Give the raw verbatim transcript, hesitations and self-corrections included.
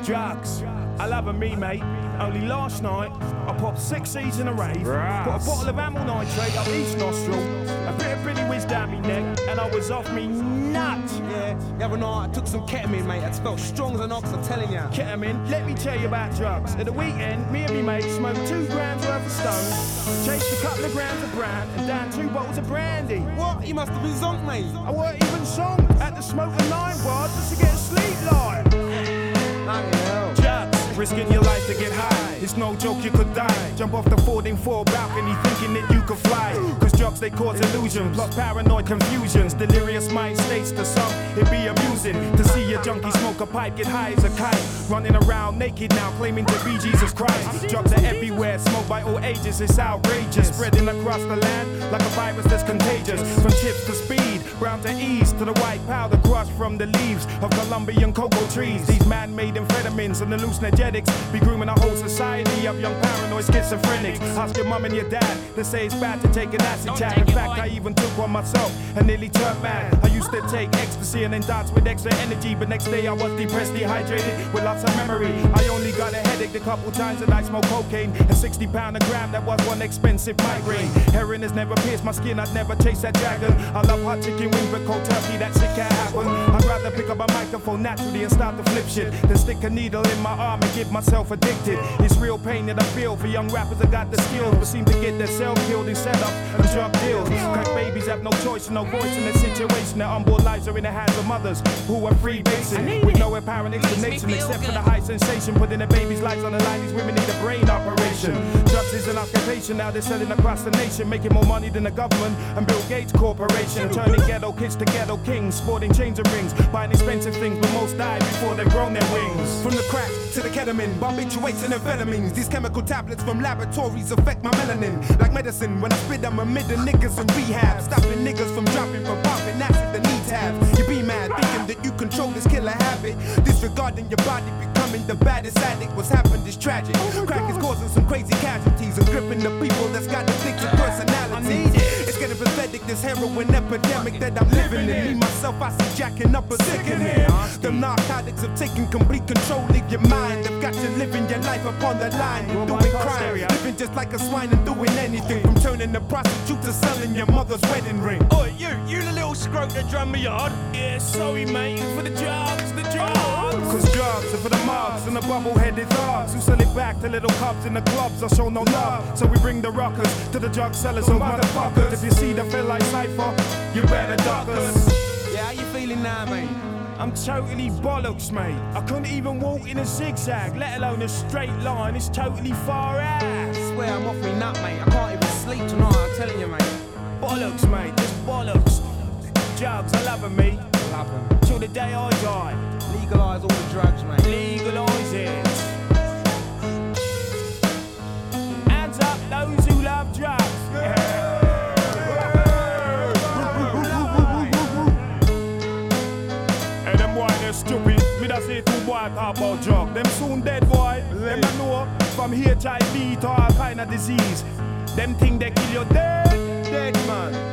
Drugs, I love 'em, me, mate. Only last night, I popped six C's in a rave, Right. put a bottle of amyl nitrate up each nostril, a bit of Billy Whiz down me neck, and I was off me nut. Yeah, the other night I took some ketamine, mate. It felt strong as an ox, I'm telling ya. Ketamine, let me tell you about drugs. At the weekend, me and me mate smoked two grams worth of stone, chased a couple of grams of brown, and down two bottles of brandy. What? You must have been zonked, mate. I weren't even song at the smoke of nine bars just to get a sleep line. Bloody hell. Drugs, risking your life to get high. It's no joke, you could die. Jump off the fourteen floor balcony thinking that you could fly. Cause drugs, they cause illusions, plus paranoid confusions. Delirious mind states to some, it'd be amusing to see a junkie smoke a pipe, get high as a kite. Running around naked now, claiming to be Jesus Christ. Drugs are everywhere, smoked by all ages, it's outrageous. Spreading across the land like a virus that's contagious. From chips to speed, brown to ease, to the white powder crushed from the leaves of Colombian cocoa trees. These man-made amphetamines and hallucinogenics be grooming a whole society of young paranoid schizophrenics. Ask your mum and your dad, they say it's bad to take an acid tab. In fact, I even took one myself and nearly turned mad. I used to take ecstasy and then dance with extra energy, but next day I was depressed, dehydrated, with lots of memory. I only got a headache the couple times that I smoked cocaine, and sixty pound a gram, that was one expensive migraine. Heroin has never pierced my skin, I'd never chase that dragon. I love hot chicken wings, but cold turkey, that shit can't happen. I'd rather pick up a microphone naturally and start to flip shit than stick a needle in my arm and get myself addicted. It's real pain that I feel for young rappers that got the skills, but seem to get themselves killed in setups and drug deals. Crack babies have no choice, no voice in the situation. Their unborn lives are in the hands of mothers who are free basing, with no apparent explanation except for the high sensation. Putting their babies' lives on the line, these women need a brain operation. Drugs is an occupation, now they're selling across the nation, making more money than the government and Bill Gates Corporation. Turning ghetto kids to ghetto kings, sporting chains and rings, buying expensive things, but most die before they've grown their wings. From the crack to the ketamine, barbiturates and amphetamines. These chemical tablets from laboratories affect my melanin. Like medicine, when I spit, I'm amid the niggas in rehab. Stopping niggas from dropping, from popping acid that needs have. You be mad, thinking that you control this killer habit. Disregarding your body, becoming the baddest addict. What's happened is tragic. Crack is causing some crazy casualties and gripping the people that's got addicted personalities. It's getting pathetic, this heroin epidemic that I'm living in. Me, myself, I see jacking up a sickening. Them narcotics have taken complete control of your mind. They've got you living your life upon the line. You're doing crime, living just like a swine and doing anything, from turning a prostitute to selling your mother's wedding ring. Oi, you, you the little scrote that drummed me hard. Yeah, sorry mate, for the drugs, the drugs. Cause drugs are for the mugs and the bubble-headed thugs who sell it back to little cubs in the clubs. I show no love, so we bring the rockers to the drug sellers, oh motherfuckers. If you see the feel like cypher, you better duck us. Yeah, how you feeling now, mate? I'm totally bollocks, mate. I couldn't even walk in a zigzag, let alone a straight line. It's totally far out. I swear I'm off me nut, mate. I can't even sleep tonight, I'm telling you, mate. Bollocks, mate, just bollocks. Drugs, I love 'em, me. Love 'em. Till the day I die. Legalise all the drugs, mate. Legalise it. Hands up those who love drugs. Hey, them boy, they're stupid. Me da say two boy talk about drug. Them soon dead, boy. Them I know from H I V to all kind of disease. Them think they kill you dead, dead man.